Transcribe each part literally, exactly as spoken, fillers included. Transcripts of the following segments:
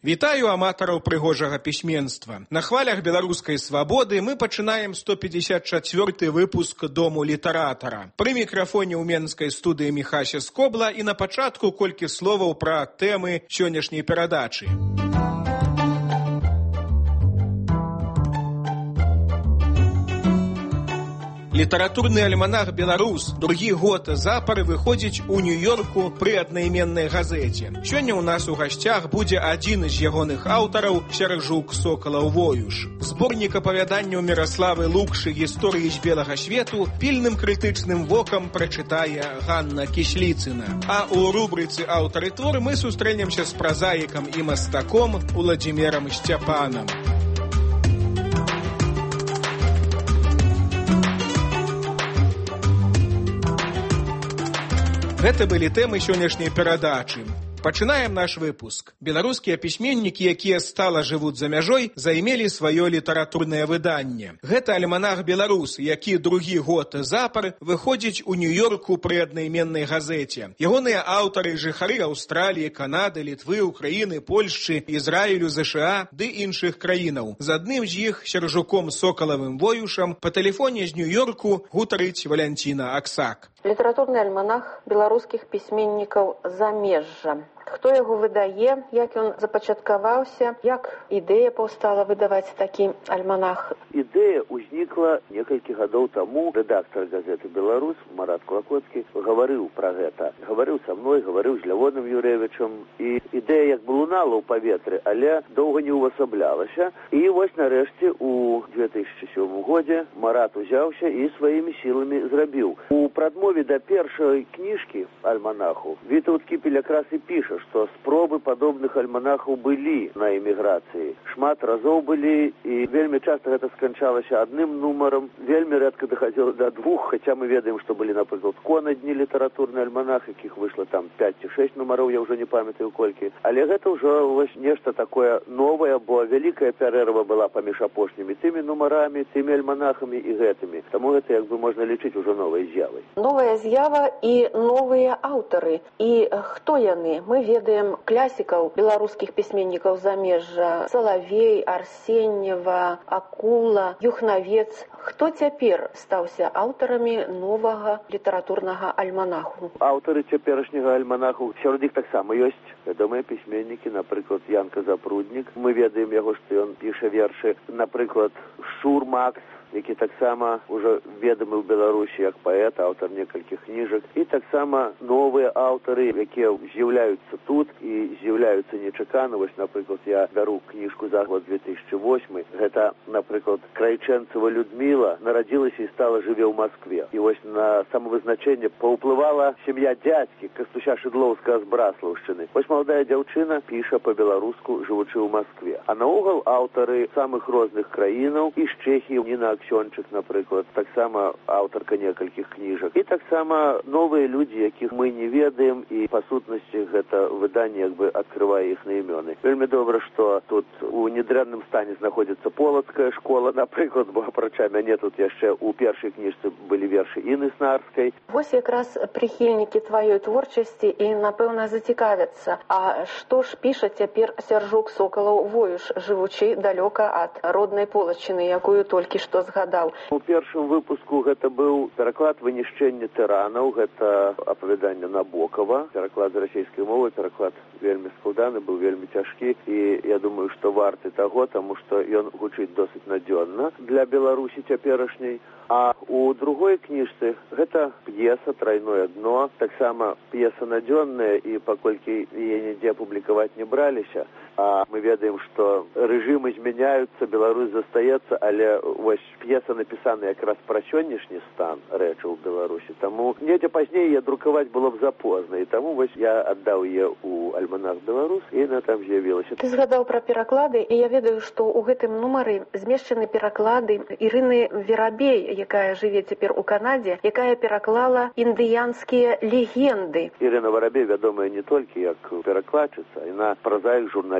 Вітаю аматараў прыгожага пісьменства. На хвалях беларускай свабоды мы пачынаем сто пятьдесят четвёрты выпуск Дому літаратара. Пры мікрафоне ў менскай студыі Міхася Скобла і на пачатку колькі словаў пра тэмы сённяшняй перадачы. Літаратурны альманах «Беларус» другі год запар выходзіць у Нью-Йорку пры аднайменнай газеце. Сёння ў нас у гасцях будзе адзін з ягоных аўтараў Сяржук Сокалаў-Воюш. Зборнік апавяданняў Міраславы Лукшы «Гісторыі з белага свету» пільным крытычным вокам прачытае Ганна Кісліцына. А ў рубрыцы «Аўтары твор» мы сустрэнемся з празаікам і мастаком Уладзімірам Сцяпанам. Гэта былі тэмы сённяшняй перадачы. Пачынаем наш выпуск. Беларускія пісьменнікі, якія стала жывуць за мяжой, займелі сваё літаратурнае выданне. Гэта альманах «Беларус», які другі год запар выходзіць у Нью-Йорку пры аднайменнай газеце. Ягоныя аўтары жыхары Аўстраліі, Канады, Літвы, Украіны, Польшчы, Ізраілю, ЗША ды іншых краінаў. З адным з іх, Сяржуком Сокалавым-Воюшам, па тэлефоне з Нью-Йорку гутарыць Валянціна Аксак. Літаратурны альманах беларускіх пісьменнікаў замежжа. Хто яго выдае, як ён запачаткаваўся, як ідэя паўстала выдаваць такі альманах? Ідэя ўзнікла некалькі гадоў таму. Рэдактар газеты «Беларус» Марат Клакоцкі гаварыў пра гэта. Гаварыў са мной, гаварыў з Лявоном Юрэвічам. І ідэя як бы лунала ў паветры, але доўга не ўвасаблялася. І вось нарэшце у две тысячы сёмым годзе Марат узяўся і сваімі сіламі зрабіў. У прадмове да першай кніжкі альманаху Вітаўт Кіпель якраз і піша, што спробы падобных альманахаў былі на эміграцыі. Шмат разоў былі, і вельмі часта гэта сканчалася адным нумарам, вельмі рэдка дахадзіла да двух, хаця мы ведаем, што былі, напрыклад, конадні літаратурны альманах, якіх выйшла там пяць ці шэсць нумароў, я ўжо не памятаю колькі. Але гэта ўжо вось нешта такое новае, бо вялікая пярэрва была паміж апошнімі тымі нумарамі, тымі альманахамі і гэтымі. Таму гэта як бы можна лічыць ужо новай з'явай. Новая з'ява і новыя аўтары. І хто яны? Мы ведаем класікаў беларускіх пісьменнікаў замежжа: Салавей, Арсеньева, Акула, Юхнавец. Хто цяпер стаўся аўтарамі новага літаратурнага альманаху? Аўтары цяперашняга альманаху, сярод іх таксама ёсць вядомыя пісьменнікі, напрыклад, Янка Запруднік. Мы ведаем яго, што ён піша вершы, напрыклад, Шур Макс, які таксама ўжо ведамы ў Беларусі як паэт, аўтар некалькіх кніжак, і таксама новыя аўтары, якія з'яўляюцца тут і з'яўляюцца нечакана. Вось, напрыклад, я бяру кніжку за год две тысячы восьмы. Гэта, напрыклад, Крайчэнцева Людміла нарадзілася і стала жыве ў Маскве. І вось на самавызначэнне паўплывала сям'я дзядзькі, Кастуся Шыдлоўскага з Браслаўшчыны. Вось маладая дзяўчына піша па-беларуску, жывучы ў Маскве. А наогул аўтары самых розных краінаў, і з Чэхіі, Ніна Аксёнчык, напрыклад, таксама аўтарка некалькіх кніжак. І таксама новыя людзі, якіх мы не ведаем, і па сутнасці гэта выданне як бы адкрывае іхныя імёны. Вельмі добра, што тут у недрэнным стане знаходзіцца полацкая школа, напрыклад, бо апрача мяне тут яшчэ ў першай кніжцы былі вершы Інны Снарскай. Вось якраз прыхільнікі тваёй творчасці і, напэўна, зацікавяцца. А што ж піша цяпер Сяржук Сокалаў-Воюш, жывучы далёка ад роднай полачыны, якую толькі што згадаў? У першым выпуску гэта быў пераклад «Вынішчэнне тыранаў», гэта апавяданне Набокова, пераклад з расійскай мовы, пераклад вельмі складаны, быў вельмі цяжкі, і я думаю, што варты таго, таму што ён гучыць досыць надзённа для Беларусі цяперашняй. А у другой кніжцы гэта п'еса «Трайное дно», таксама п'еса надзённая, і паколькі яе нідзе публікаваць не браліся, а мы ведаем, што рэжымы змяняюцца, Беларусь застаецца, але вось п'еса напісана якраз пра сённяшні стан рэчаў у Беларусі. Таму недзе пазней я друкаваць было б запозна, і таму вось я аддаў яе ў альманах «Беларус», і яна там з'явілася. Ты згадаў пра пераклады, і я ведаю, што ў гэтым нумары змешчаны пераклады Ірыны Верабей, якая жыве цяпер у Канадзе, якая пераклала індыянскія легенды. Ірына Верабей вядомая не толькі як перакладчыца, яна празаік, журналіст,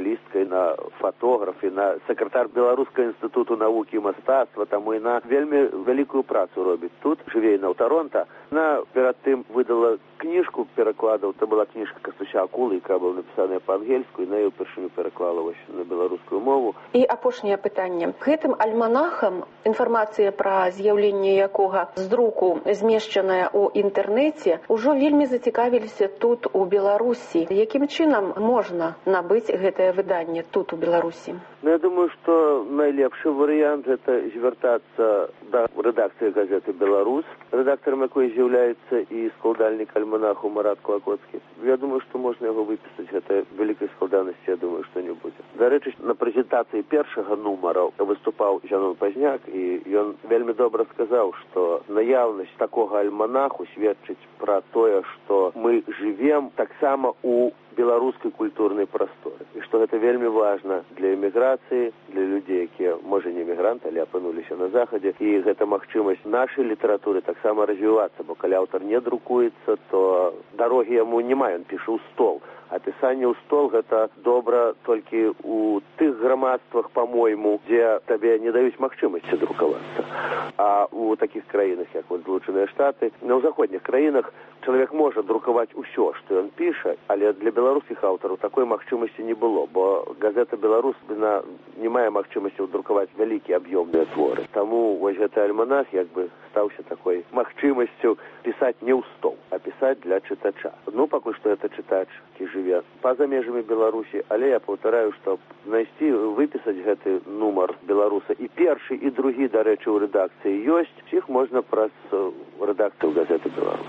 журналістка, на фотограф, і на сакратар Беларускага інстытуту навукі і мастацтва, таму яна вельмі вялікую працу робіць тут, жыве на ў Таронта. Яна перад тым выдала кніжку перакладаў, это была кніжка Кастуся Акулы, якая была напісаная па-ангельску, і на яе ўпершыню пераклала вось на беларускую мову. І апошняе пытанне. Гэтым альманахам, інфармацыя пра з'яўленне якога з друку змешчаная ў інтэрнэце, ужо вельмі зацікавіліся тут у Беларусі. Якім чынам можна набыць гэтае выданне тут у Беларусі? Ну, я думаю, што найлепшы варыянт гэта звяртацца да рэдакцыі газеты «Беларус», рэдактарам якой з'яўляецца і складальнік альманаху Марат Клакоцкі. Я думаю, што можна яго выпісаць. Гэта вялікай складанасці, я думаю, што не будзе. Дарэчы, на прэзентацыі першага нумара выступаў Зянон Пазняк, і ён вельмі добра сказаў, што наяўнасць такога альманаху сведчыць пра тое, што мы жывем таксама у беларускай культурнай прасторы. І што гэта вельмі важна для эміграцыі, для людзей, якія, можа, не эмігранты, але апынуліся на захадзе. І гэта магчымасць нашай літаратуры таксама развівацца, бо калі аўтар не друкуецца, то дарогі яму няма, ён піша ў стол. А пісанне ў стол гэта добра толькі ў тых грамадствах, па-мойму, дзе табе не даюць магчымасці друкавацца. А ў такіх краінах, як вот Злучаныя Штаты, на ў заходніх краінах чалавек можа друкаваць усё, што ён піша, але для беларускіх аўтараў такой магчымасці не было, бо газета «Беларус» не мае магчымасці друкаваць вялікія аб'ёмныя творы. Таму вось гэты альманах як бы стаўся такой магчымасцю пісаць не ў стол, а пісаць для чытача. Ну, пакуль што гэта чытач, які жыве па-за межамі Беларусі, але я паўтараю, што знайсці, выпісаць гэты нумар «Беларуса» і першы, і другі, дарэчы, ў рэдакцыі ёсць, іх можна праз рэдакцыю газеты «Беларус».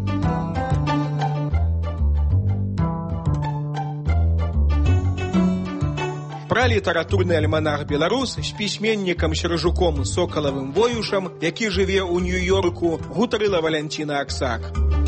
Пра літаратурны альманах «Беларус» з пісьменнікам Сержуком Сокалавым Воюшам, які жыве ў Нью-Йорку, гутарыла Валянціна Аксак.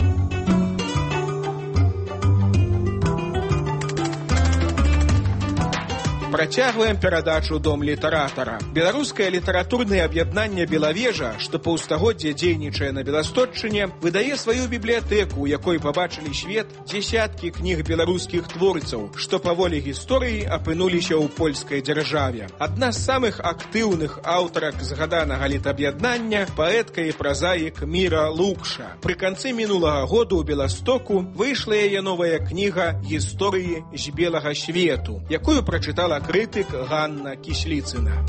Працягваем перадачу «Дом літаратара». Беларускае літаратурнае аб'яднанне «Белавежа», што паўстагоддзя дзейнічае на Беластотчыне, выдае сваю бібліятэку, у якой пабачылі свет дзесяткі кніг беларускіх творцаў, што паволі гісторыі апынуліся ў польскай дзяржаве. Адна з самых актыўных аўтарак згаданага літаб'яднання – паэтка і празаік Міра Лукша. Пры канцы мінулага году ў Беластоку выйшла яе новая кніга «Гісторыі з белага свету», якую прачытала крытык Ганна Кісліцына.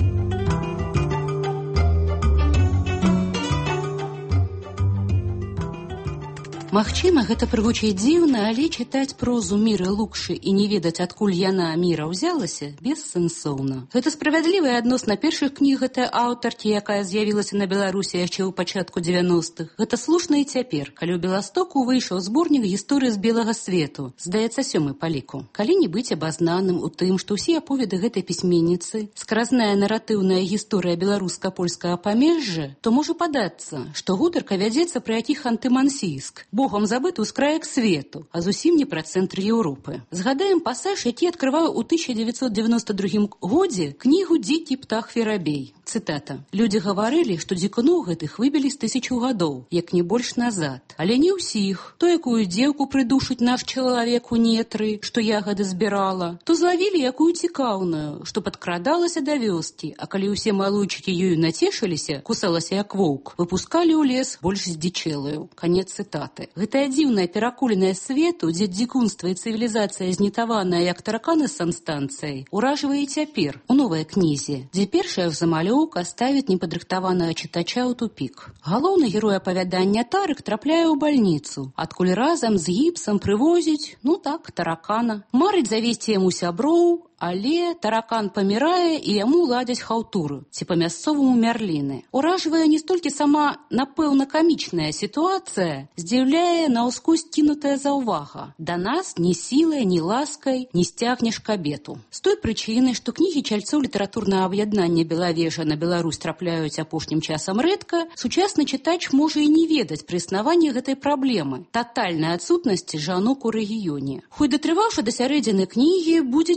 Магчыма, гэта прыгучыць дзіўна, але чытаць прозу Міры Лукшы і не ведаць, адкуль яна, Міра, узялася, бессэнсоўна. Гэта справядлівая адносна першых кніг гэтай аўтаркі, якая з'явілася на Беларусі яшчэ ў пачатку дзевяностых. Гэта слушна і цяпер, калі ў Беластоку выйшаў зборнік гісторыі з белага свету, здаецца, сёмы па ліку. Калі не быць абазнаным у тым, што ўсе аповеды гэтай пісьменніцы, скразная наратыўная гісторыя беларуска-польскага памежжа, то можа падацца, што гутарка вядзецца пра якіх антымансійск, богам забыты з краек свету, а зусім не пра цэнтр Еўропы. Згадаем пасаж, які адкрываў у тысяча дзевяцьсот девяносто другім годзе кнігу «Дзікі птах Ферабей». Цытата. «Людзі гаварылі, што дзікуноў гэтых выбілі з тысячу гадоў, як не больш назад. Але не ўсіх. То якую дзеўку прыдушыць наш чалавек у нетры, што ягады збірала, то злавілі якую цікаўную, што падкрадалася да вёскі, а калі ўсе малойчыкі ёю нацешыліся, кусалася як воўк, выпускалі ў лес больш здзічэлую». Канец цытаты. Гэтая дзіўная перакуленая свету, дзе дзікунства і цывілізацыя знітаваная як тараканы з санстанцыяй, уражвае цяпер у новай кнізе, дзе першая замалёўка ставіць непадрыхтаванага чытача ў тупік. Галоўны герой апавядання Тарык трапляе ў бальніцу, адкуль разам з гіпсам прывозіць, ну так, таракана. Марыць завесці яму сяброў, але таракан памірае і яму ладзяць хаўтуру, ці па-мясцоваму мярліны. Уражвае не столькі сама, напэўна, камічная сітуацыя, здзіўляе наўскось кінутая заўвага. Да нас ні сілай, ні ласкай не сцягнеш кабету. З той прычыны, што кнігі чальцоў літаратурнага аб'яднання «Белавежа» на Беларусь трапляюць апошнім часам рэдка, сучасны чытач можа і не ведаць пры існаванні гэтай праблемы – татальнай адсутнасці жанок у рэгіёне. Хоць датрываўшы да сярэдзіны кнігі, будзе дзівіцца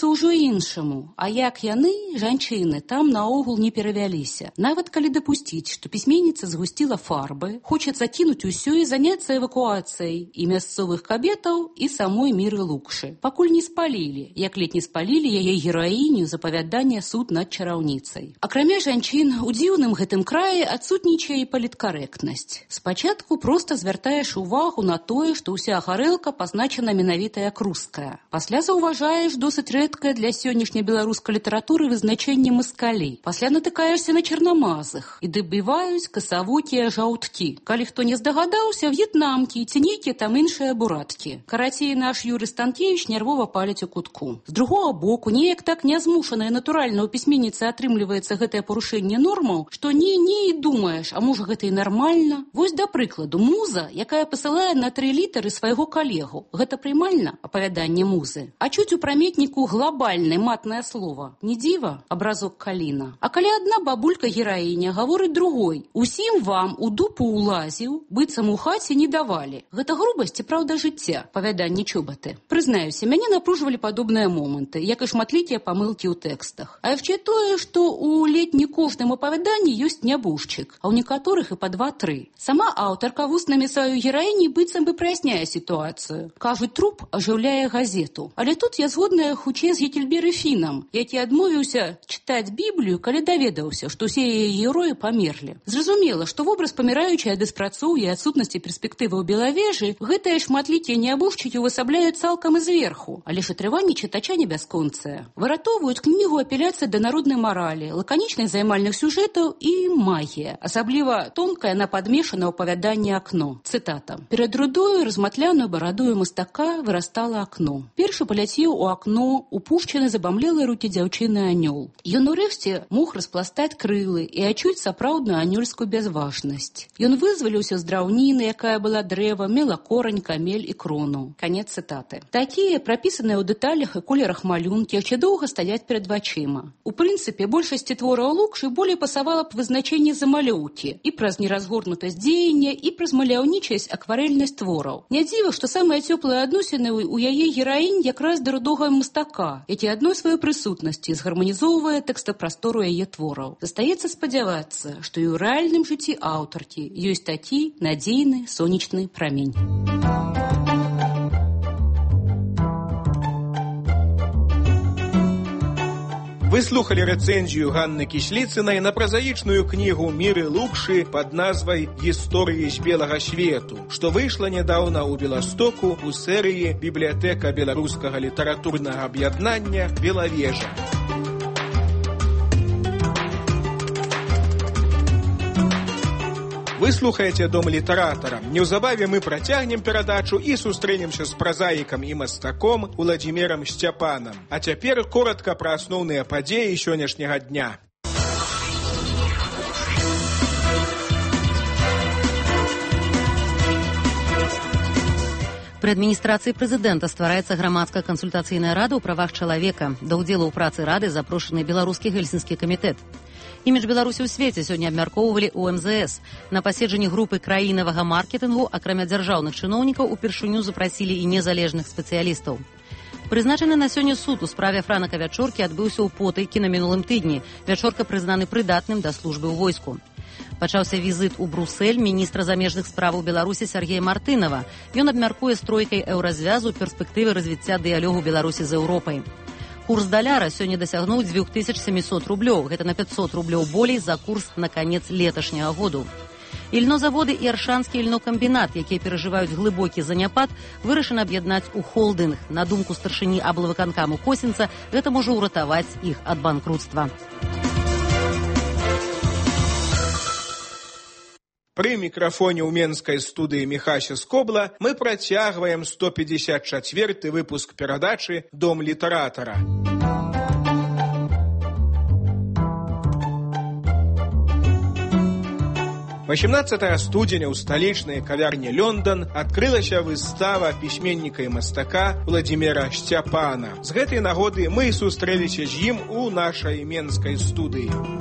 ўжо іншаму. А як яны, жанчыны, там наогул не перавяліся. Нават калі дапусціць, што пісьменніца згусціла фарбы, хоча закінуць усё і заняцца эвакуацыяй і мясцовых кабетаў, і самой Міры Лукшы. Пакуль не спалілі, як ледь не спалілі яе гераіню з апавядання «Суд над чараўніцай». Акрамя жанчын, у дзіўным гэтым краі адсутнічае і паліткарэктнасць. Спачатку проста звяртаеш увагу на тое, што ўся гарэлка пазначана менавіта як руская. Пасля заўважаеш досыць рэдкае для сённяшняй беларускай літаратуры вызначэнне маскалей. Пасля натыкаешся на чарнамазых і дабіваюць касавокія жаўткі. Калі хто не здагадаўся, в'етнамкі ці нейкія там іншыя бураткі. Карацей, наш Юрый Станкевіч нервова паліць у кутку. З другога боку, неяк так нязмушана і натуральна ў пісьменніцы атрымліваецца гэтае парушэнне нормаў, што не-не і думаеш, а можа гэта і нармальна. Вось, да прыкладу, муза, якая пасылае на тры літары свайго калегу. Гэта прымальна, апавяданне музы. А чуць у праметніку глобальнае матнае слова. Не дзіва, абразок Каліна. А калі адна бабулька-гераіня гаворыць другой: «Усім вам у дупу улазіў, быццам у хаце не давалі». Гэта грубасць і праўда жыцця, апавяданне Чоботы. Прызнаюся, мяне напружвалі падобныя моманты, як і шматлікія памылкі ў тэкстах. А яшчэ тое, што ў ледь не кожным апавяданні ёсць нябожчык, а ў некаторых і па два-тры. Сама аўтарка вуснамі сваёй гераіні быццам бы праясняе сітуацыю. Кажуць, труп ажыўляе газету. Але тут я згодная хутчэй з Гекельберы Фінам, які адмовіўся чытаць Біблію, калі даведаўся, што ўсе яе героі памерлі. Зразумела, што вобраз паміраючай ад беспрацоўя і адсутнасці перспектывы ў Белавежы гэтыя шматлікія нябожчыкі ўвасабляюць цалкам і зверху, але ж атрыванне чытача не бясконцае. Выратоўваюць кнігу апеляцыя да народнай маралі, лаканічных займальных сюжэтаў і магія. Асабліва тонкая нападмешана ўпавяданне «Акно». Цытата. «Перад рудою разматляную барадою мастака вырастала акно. Першы паляцеў у акно упушчаны забамлелыя рукі дзяўчыны анёл. Ён урэшце мог распластаць крылы і адчуць сапраўдную анёльскую бязважнасць. Ён вызваліўся з драўніны, якая была дрэвам, мела корань, камель і крону». Канец цытаты. Такія прапісаныя ў дэталях і колерах малюнкі яшчэ доўга стаяць перад вачыма. У прынцыпе, большасці твораў Лукшы болей пасавала б вызначэнне замалёўкі і праз неразгорнутасць дзеяння, і праз маляўнічасць, акварэльнасць твораў. Не дзіва, што самыя цёплыя адносіны ў яе гераінь якраз да рудога мастака, які адной сваёй прысутнасці згарманізоўвае тэкстапрастору яе твораў. Застаецца спадзявацца, што і ў рэальным жыцці аўтаркі ёсць такі надзейны сонечны прамень. Вы слухали рэцэнзію Ганны Кісліцынай на празаічную кнігу Міры Лукшы пад назвай «Гісторыі з белага свету», што выйшла нядаўна ў Беластоку у серыі «Бібліятэка беларускага літаратурнага аб'яднання «Белавежа». Вы слухаеце «Дом літаратара». Неўзабаве мы працягнем перадачу і сустрэнемся з празаікам і мастаком Уладзімірам Сцяпанам. А цяпер коратка пра асноўныя падзеі сённяшняга дня. Пры адміністрацыі прэзідэнта ствараецца грамадская кансультацыйная рада ў правах чалавека. Да ўдзелу ў працы рады запрошаны беларускі гельсінскі камітэт. Імідж Беларусі ў свеце сёння абмяркоўвалі ў эм зэ эс. На паседжанні групы краінавага маркетынгу, акрамя дзяржаўных чыноўнікаў, упершыню запрасілі і незалежных спецыялістаў. Прызначаны на сёння суд у справе Франака Вячоркі адбыўся ў Потайкі на мінулым тыдні. Вячорка прызнаны прыдатным да службы ў войску. Пачаўся візіт у Брусэль міністра замежных справаў Беларусі Сергея Мартынова. Ён абмяркуе з тройкай еўразвязу перспектывы развіцця дыялогу Беларусі з Еўропай. Курс даляра сёння дасягнуў дзве тысячы сямісот рублёў. Гэта на пятьсот рублёў болей за курс на канец леташняга году. Ільнозаводы і Аршанскі ільнокамбінат, якія перажываюць глыбокі заняпад, вырашана аб'яднаць у холдынг. На думку старшыні аблвыканкаму Косінца, гэта можа ўратаваць іх ад банкрутства. Пры мікрафоне ў менскай студыі Міхася Скобла мы працягваем сто пятьдесят четвёрты выпуск перадачы «Дом літаратара». восемнадцатага студзеня ў сталічнай кавярні «Лёндон» адкрылася выстава пісьменніка і мастака Уладзіміра Сцяпана. З гэтай нагоды мы сустрэліся з ім у нашай менскай студыі.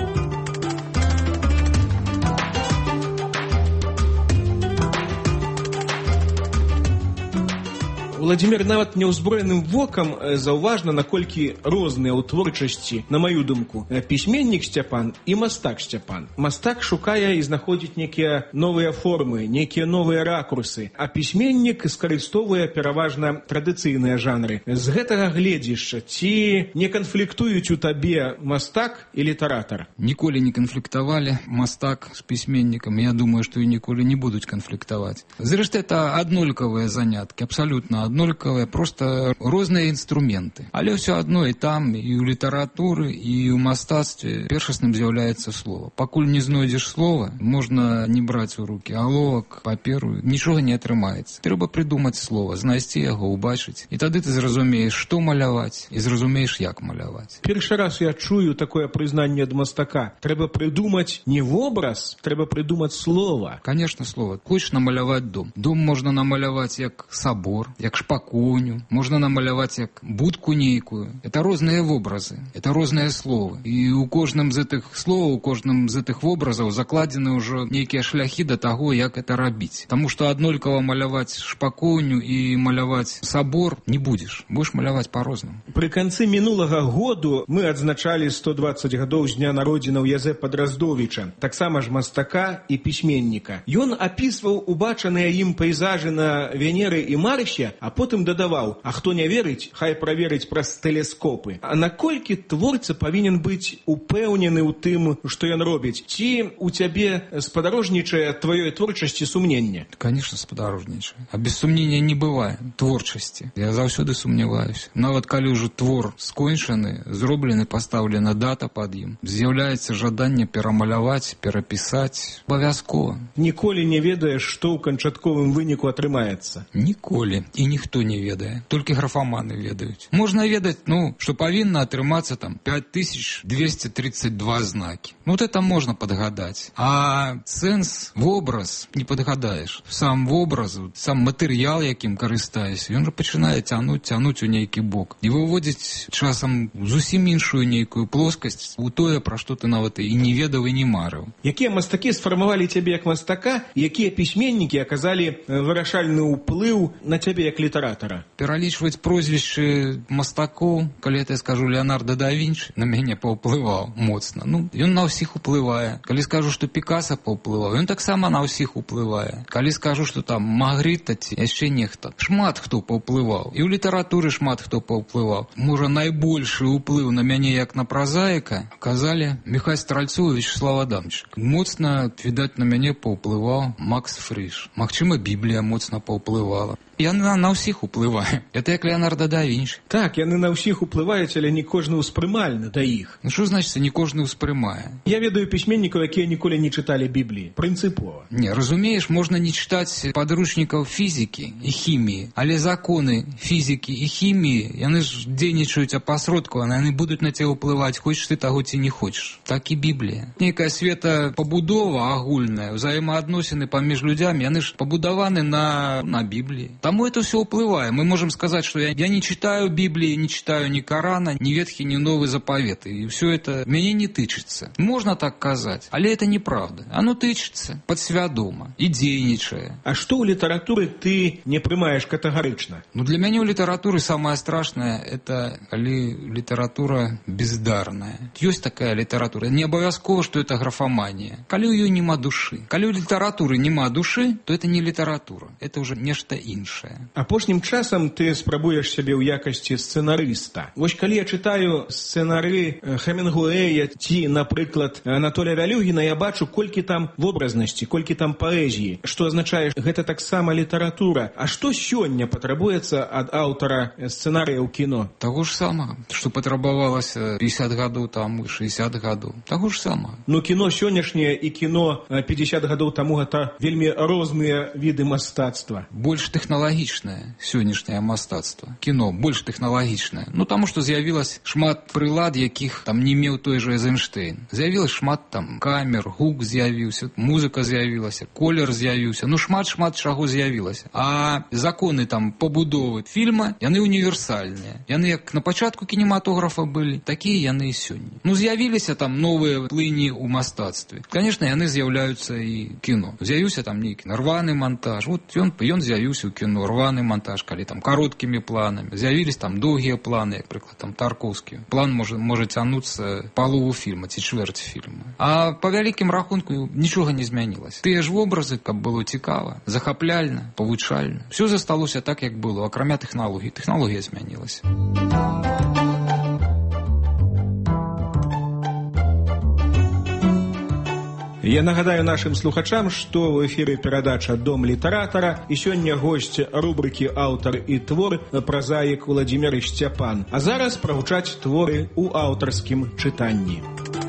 Владзімір, нават няўзброеным вокам заўважна, наколькі розныя ў творчасці, на маю думку, пісьменнік Сцяпан і мастак Сцяпан. Мастак шукае і знаходзіць нейкія новыя формы, нейкія новыя ракурсы, а пісьменнік скарыстовуе пераважна традыцыйныя жанры. З гэтага гледзішча, ці не канфліктуюць у табе мастак і літаратар? Ніколі не канфліктавалі мастак з пісьменнікам. Я думаю, што і ніколі не будуць канфліктаваць. Зрэшты, это аднолькавыя заняткі, абсалютна аднолькавыя, просто розныя інструменты. Але ўсё адно і там, і ў літаратуры, і ў мастацтве першасным з'яўляецца слова. Пакуль не знойдзеш слова, можна не браць у рукі аловак, паперу, нічога не атрымаецца. Трэба прыдумаць слова, знайсці яго, убачыць. І тады ты зразумееш, што маляваць, і зразумееш, як маляваць. Першы раз я чую такое прызнанне ад мастака. Трэба прыдумаць не вобраз, трэба прыдумаць слова. Конечно, слова. Хочеш намаляваць дом. Дом можна намаляваць як сабор, як шпакоўню, можна намаляваць як будку нейкую. Это розныя вобразы, это розныя словы. І у кожным з гэтых словаў, у кожным з гэтых вобразаў закладзены ўжо нейкія шляхі да таго, як это рабіць. Таму што аднолькава маляваць шпакоўню і маляваць сабор не будзеш. Будзеш маляваць па-рознаму. Пры канцы мінулага году мы адзначалі сто дваццаць гадоў з дня народзінаў Язэпа Драздовіча, таксама ж мастака і пісьменніка. Ён апісваў убачаныя ім пейзажы на Венеры і Марсе, а потым дадаваў: а хто не верыць, хай праверыць праз тэлескопы. А наколькі творца павінен быць упэўнены ў тым, што ён робіць? Ці у цябе спадарожнічае тваёй творчасці сумненне? Конечно, спадарожнічае. А без сумнення не бывае творчасці. Я заўсёды сумняваюся. Нават калі ўжо твор скончаны, зроблены, пастаўлена дата пад ім, з'яўляецца жаданне перамаляваць, перапісаць абавязкова. Ніколі не ведаеш, што ў канчатковым выніку атрымаецца? Ніколі. І ніхто не ведае. Толькі графаманы ведаюць. Можна ведаць, ну, што павінна атрымацца там пять тысяч двести тридцать два знакі. Ну, вот это можна падгадаць. А сэнс, вобраз не падгадаеш. Сам вобраз, сам матэрыял, якім карыстаюся, ён жа пачынае цянуць, цянуць у нейкі бок. І выводзіць часам зусім іншую нейкую плоскасць у тое, пра што ты нават і не ведаў, і не марыў. Якія мастакі сфармавалі цябе як мастака, якія пісьменнікі аказалі вырашальны ўплыў на цябе як літаратара? Пералічваць прозвішчы мастакоў, калі я скажу Леонардо да Вінчы, на мяне паўплываў моцна. Ну, ён на ўсіх уплывае. Калі скажу, што Пікаса паўплываў, ён таксама на ўсіх уплывае. Калі скажу, што там Магрыта ці яшчэ нехта, шмат хто паўплываў. І ў літаратуры шмат хто паўплываў. Можа, найбольшы ўплыў на мяне як на празаіка аказалі Міхась Стральцоў і Вячеслав Адамчык. Моцна, відаць, на мяне паўплываў Макс Фрыш. Магчыма, Біблія моцна паўплывала. Яна на ўсіх уплывае. Это як Леонардо да Вінчы. Так, яны на ўсіх уплываюць, але не кожны ўспрымальны да іх. Ну, што значыцца, не кожны ўспрымае? Я ведаю пісьменнікаў, якія ніколі не чыталі Бібліі. Прынцыпова. Не, разумееш, можна не чытаць падручнікаў фізікі і хіміі, але законы фізікі і хіміі, яны ж дзейнічаюць апасродкавана, яны будуць на цябе ўплываць, хочаш ты таго ці не хочаш. Так і Біблія. Нейкая светапабудова агульная, ўзаемаадносіны паміж людзямі, яны ж пабудаваны на, на Бібліі. Таму это все уплывае. Мы можем сказать, что я, я не читаю Библии, не читаю ни Корана, ни Ветхий, ни Новый Заповет. И все это меня не тычется. Можно так казать, але это неправда. Оно тычется подсвядома и дзейнічае. А что у литературы ты не прымаешь категорично? Ну, для меня у литературы самое страшное, это коли литература бездарная. Есть такая литература. Не обовязково, что это графомания. Коли у ее нема души. Коли у литературы нема души, то это не литература. Это уже нешта іншае. Апошнім часам ты спрабуеш сябе ў якасці сцэнарыста. Вось калі я чытаю сцэнары Хемінгуэя ці, напрыклад, Анатолія Вялюгіна, я бачу, колькі там вобразнасці, колькі там паэзіі, што азначае, гэта таксама літаратура. А што сёння патрабуецца ад аўтара сцэнарыя ў кіно? Таго ж самага, што патрабавалася пятьдесят гадоў таму, шестьдесят гадоў. Таго ж самага. Ну, кіно сённяшняе і кіно пятьдесят гадоў таму гэта вельмі розныя віды мастацтва. Больш тэхналагічнае сённяшняе мастацтва. Кіно больш тэхналагічнае. Ну, таму што з'явілась шмат прылад, якіх там не меў той жа Эйзенштейн. З'явілась шмат там камер, гук з'явіўся, музыка з'явілася, колер з'явіўся. Ну, шмат-шмат чаго з'явілася. А законы там пабудовы фільма, яны універсальныя. Яны як на пачатку кінематографа былі, такія яны і сёння. Ну, з'явіліся там новыя плыні ў мастацтве. Конечно, яны з'яўляюцца і кіно. З'явіўся там нейкі рваны монтаж. Вот ён, ён з'явіўся ў кіно, рваны монтаж. монтаж, калі там кароткімі планамі. З'явілись там доўгія планы, як прыклад там Тарковскі. План можа, можа цянуцца палову фільма ці чвэрць фільма. А па вялікім рахунку нічога не змянілася. Тыя ж вобразы, каб было цікава, захапляльна, павучальна. Все засталося так, як было, акрамя тэхналогій. Тэхналогія змянілася. Я нагадаю нашим слухачам, што ў эфіры перадача «Дом літаратара» і сёння госць рубрыкі «Аўтар і твор» празаік Владзімір Сцяпан. А зараз прагучаць творы ў аўтарскім чытанні.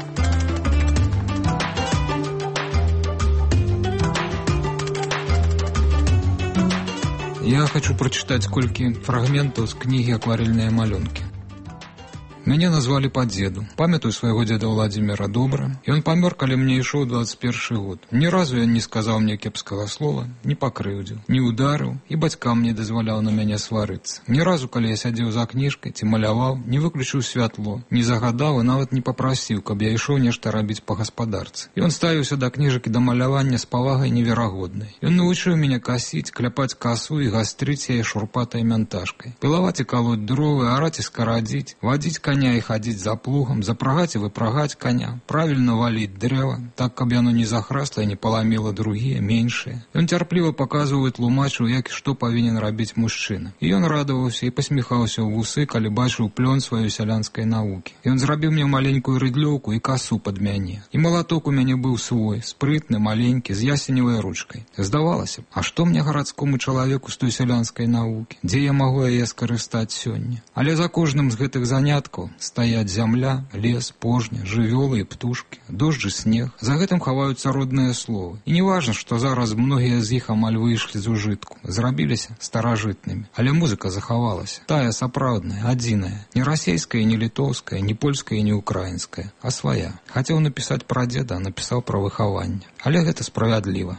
Я хочу прочитать колькі фрагментаў з кнігі «Акварельныя малюнкі». Мяне назвалі па дзеду. Памятаю свайго дзеда Владзіміра добра. Ён памёр, калі мне ішоў двадцать першы год. Ні разу ён не сказаў мне кепскага слова, не пакрыўдзіў, не ударыў, і бацькам не дазваляў на мяне сварыцца. Ні разу, калі я сядзеў за кніжкай ці маляваў, не выключыў святло, не загадаў і нават не папрасіў, каб я ішоў нешта рабіць па гаспадарцы. Ён ставіўся да кніжак і да малявання з павагай неверагоднай. Ён навучыў мяне касіць, кляпаць касу і гастрыць яе шурпатай мянтажкай. Пілаваць і калоць дровы, араць і скарадзіць, вадзіць каня и ходить за плугом, запрагать и выпрагать коня, правильно валить древо, так, каб оно не захрасло и не поломило другие, меньшие. Он терпливо показывает тлумачу, як и что повинен робить мужчина. И он радовался и посмехался в усы, коли бачил плен своей селянской науки. И он зрабил мне маленькую рыдлёўку и косу под мяне. И молоток у меня был свой, спрытный, маленький, с ясеневой ручкой. Сдавалось, а что мне городскому человеку с той селянской науки? Где я могу яе скарыстаць сёння? Але за кожным з гэтых заняткаў стаяць зямля, лес, пожня, жывёлы і птушкі, дождж і снег. За гэтым хаваюцца родныя словы. І не важна, што зараз многія з іх амаль выйшлі з ужытку, зрабіліся старажытнымі. Але музыка захавалася. Тая сапраўдная, адзіная. Не расейская, не літоўская, не польская, не украінская, а свая. Хацеў напісаць пра дзеда, а напісаў пра выхаванне. Але гэта справядліва.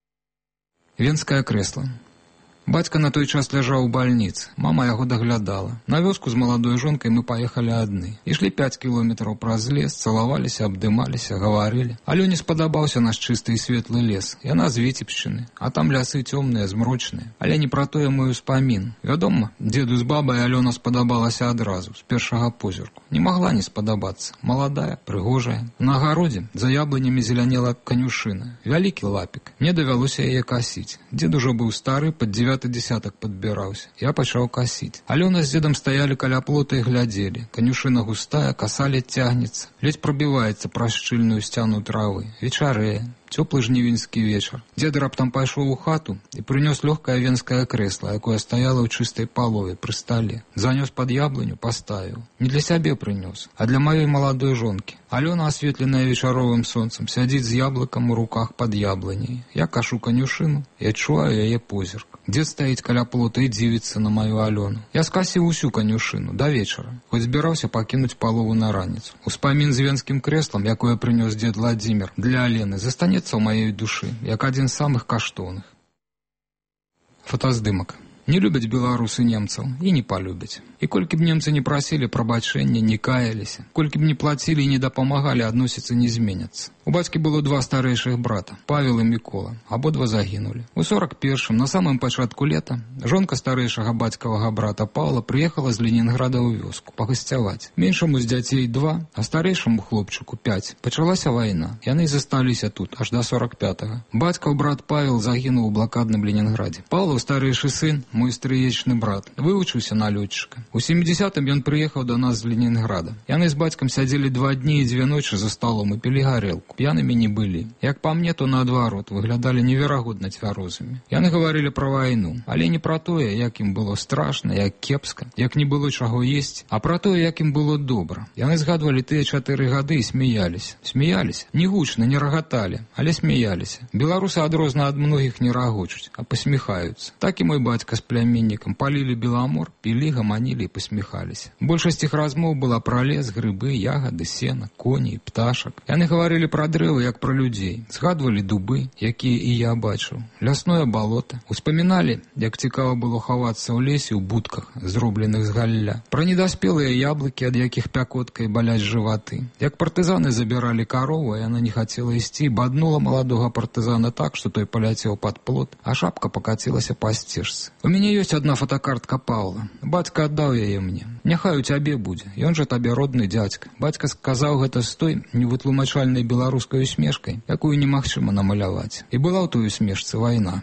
Венскае крэсла. Бацька на той час ляжаў у бальніцы. Мама яго даглядала. На вёску з маладой жонкай мы паехалі адны. Ішлі пяць кіламетраў праз лес, цалаваліся, абдымаліся, гаварылі. Алёне спадабаўся наш чысты і светлы лес. Яна з Віцебшчыны, а там лясы цёмныя, змрочныя. Але не пра тое мой успамін. Вядома, дзеду з бабай Алёна спадабалася адразу, з першага позірку. Не магла не спадабацца. Маладая, прыгожая. На агародзе за яблынямі зелянела канюшына. Вялікі лапік. Мне давялося яе касіць. Дзед ужо быў стары, пад дзевяты десятак падбіраўся. Я пачаў касіць. Алёна з дзедам стаялі каля плота і глядзелі. Канюшына густая, каса ледь цягнецца. Ледь прабіваецца праз шчыльную сцяну травы. Вечарэе. Цёплы жнівеньскі вечар. Дзед раптам пайшоў у хату і прынёс лёгкае венскае крэсла, якое стаяло ў чыстай палове пры стале. Занёс пад яблыню, паставіў. Не для сябе прынёс, а для маёй маладой жонкі. Алёна, асветленая вечаровым сонцам, сядзіць з яблыкам у руках пад яблыняй. Я кашу канюшыну і адчуваю яе позірк. Дзед стаіць каля плота і дзівіцца на маю Алёну. Я скасіў усю канюшыну да вечара, хоць збіраўся пакінуць палову на раніцу. Успамін з венскім крэслам, якое прынёс дзед Владзімір для Алены, застанецца ў маёй душы, як адзін з самых каштоўных. Фотаздымак. Не любяць беларусы немцаў і не палюбяць. І колькі б немцы не прасілі прабачэння, не каяліся, колькі б не плацілі і не дапамагалі, адносіцца не зменяцца. У бацькі было два старэйшых брата, Павел і Мікола. Абодва загінулі. У сорок першым, на самым пачатку лета, жонка старэйшага бацькавага брата Павла прыехала з Ленінграда ў вёску пагасцяваць. Меншаму з дзяцей два, а старэйшаму хлопчыку пяць. Пачалася вайна. Яны засталіся тут аж да сорок пятага. Бацькаў брат Павел загінуў у блакадным Ленінградзе. Павлаў старэйшы сын, мой стрыечны брат, вывучыўся на лётчыка. У сямідзесятым ён прыехаў да нас з Ленінграда. Яны з бацькам сядзелі два дні і дзве ночы за сталом і пілі гарэлку. П'янымі не былі. Як па мне, то наадварот, выглядалі неверагодна цвярозымі. Яны гаварылі пра вайну, але не пра тое, як ім было страшна, як кепска, як не было чаго есці, а пра тое, як ім было добра. Яны згадвалі тыя чатыры гады і смяяліся. Смяяліся? Не гучна, не рагаталі, але смяяліся. Беларусы адрозна ад многіх не рагочуць, а пасміхаюцца. Так і мой бацька з пляменнікам палілі Беламор, пілі, гаманілі і пасміхаліся. Большасць іх размоў была пра лес, грыбы, ягады, сена, коней, пташак. Яны гаварылі пра дрэвы, як пра людзей. Згадвалі дубы, якія і я бачыў. Лясное балота. Успаміналі, як цікава было хавацца ў лесе ў будках, зробленых з галля. Пра недаспелыя яблыкі, ад якіх пякоткай баляць жываты. Як партызаны забіралі карову, а яна не хацела ісці, баднула маладога партызана так, што той паляцеў пад плот, а шапка пакацілася па сцежцы. У мяне ёсць адна фотокартка Паўла. Бацька аддаў яе мне. Няхай у цябе будзе. Ён жа табе родны дзядзька. Бацька сказаў гэта з той невытлумачальнай беларускай усмешкай, якую немагчыма намаляваць. І была ў той усмешцы вайна.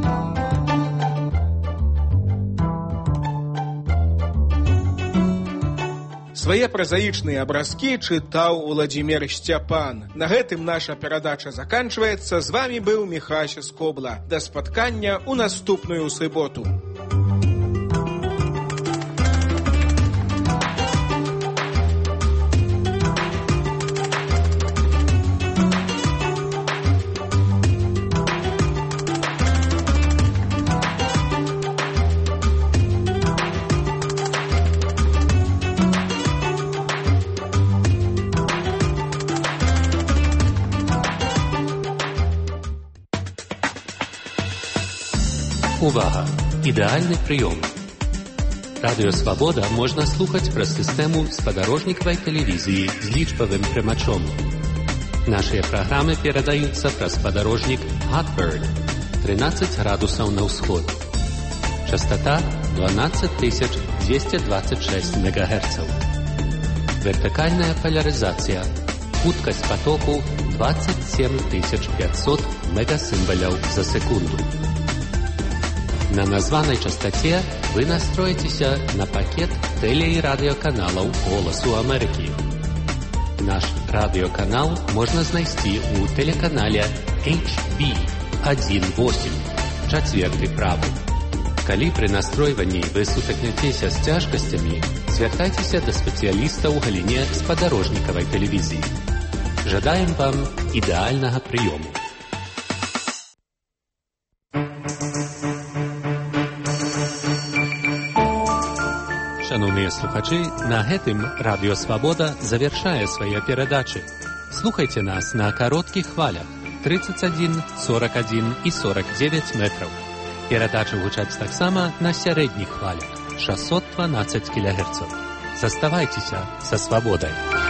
Свае празаічныя абразкі чытаў Уладзімір Сцяпан. На гэтым наша перадача заканчваецца. З вамі быў Міхася Скобла. Да спаткання ў наступную суботу. Увага! Ідэальны прыём. Радыё Свабода можна слухаць праз сістэму спадарожнікавай тэлевізіі з лічбавым прымачом. Нашыя праграмы перадаюцца праз спадарожнік Hotbird тринадцать градусаў на ўсход. Частота дванадцать тысяч двести двадцать шесть мегагерцаў. Вертыкальная поляризація. Хуткасць потоку двадцать семь тысяч пятьсот мегасімбаляў за секунду. На названай частоце вы настроіцеся на пакет тэле- і радыёканалаў «Голасу Амерыкі». Наш радыёканал можна знайсці ў тэлеканале эйч би один восемь, чацверты правы. Калі пры настройванні вы сутыкняцеся з цяжкасцямі, звяртайцеся да спецыяліста ў галіне спадарожнікавай тэлевізіі. Жадаем вам ідэальнага прыёму. Шановныя слухачы, на гэтым Радыё Свабода завяршае свае перадачы. Слухайце нас на кароткіх хвалях тридцать один, сорок один і сорок девять метраў. Перадачы гучаць таксама на сярэдніх хвалях шестьсот двенадцать кілогерцаў. Заставайцеся са свабодай.